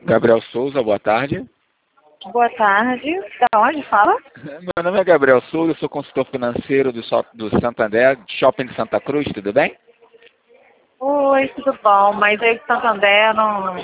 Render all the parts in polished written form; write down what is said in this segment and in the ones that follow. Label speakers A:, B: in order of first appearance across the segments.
A: Gabriel Souza, boa tarde.
B: Boa tarde. Da onde fala?
A: Meu nome é Gabriel Souza, eu sou consultor financeiro do Santander, Shopping de Santa Cruz, tudo bem?
B: Oi, tudo bom? Mas aí de Santander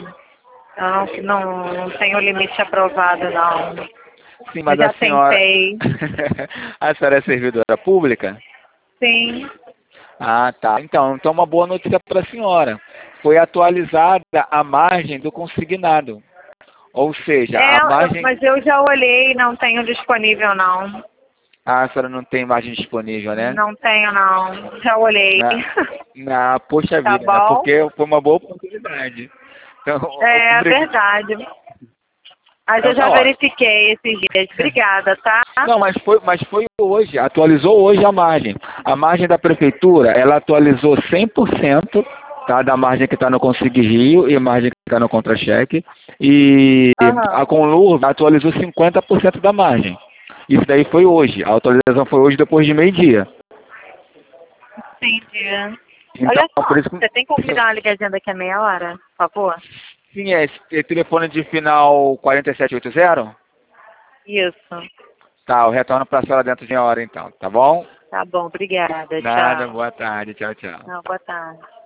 B: não tenho limite aprovado, não.
A: Sim,
B: Eu
A: mas a
B: já
A: senhora...
B: tentei.
A: A senhora é servidora pública?
B: Sim.
A: Ah, tá. Então uma boa notícia para a senhora. Foi atualizada a margem do consignado. Ou seja, a margem...
B: Mas eu já olhei, não tenho disponível, não.
A: Ah, a senhora não tem margem disponível, né?
B: Não tenho, não. Já olhei.
A: Poxa
B: Tá
A: vida, né?
B: bom?
A: Porque foi uma boa oportunidade. Então,
B: É verdade. Mas
A: então
B: eu
A: tá
B: já
A: ótimo.
B: verifiquei esses dias. Obrigada, tá?
A: Não, mas foi hoje, atualizou hoje a margem. A margem da prefeitura, ela atualizou 100%, tá, da margem que está no Consigue Rio e a margem que está no Contra-Cheque. E a
B: Aham.
A: Conlur atualizou 50% da margem. Isso daí foi hoje. A atualização foi hoje depois de meio-dia.
B: Entendi.
A: Então,
B: Olha só,
A: por isso
B: você tem como me dar uma ligadinha daqui a meia hora, por favor?
A: sim, é telefone de final 4780?
B: Isso.
A: Tá, eu retorno para a senhora dentro de meia hora então, tá bom?
B: Tá bom, obrigada.
A: Nada,
B: Tchau.
A: boa tarde, tchau, tchau.
B: Não, boa tarde.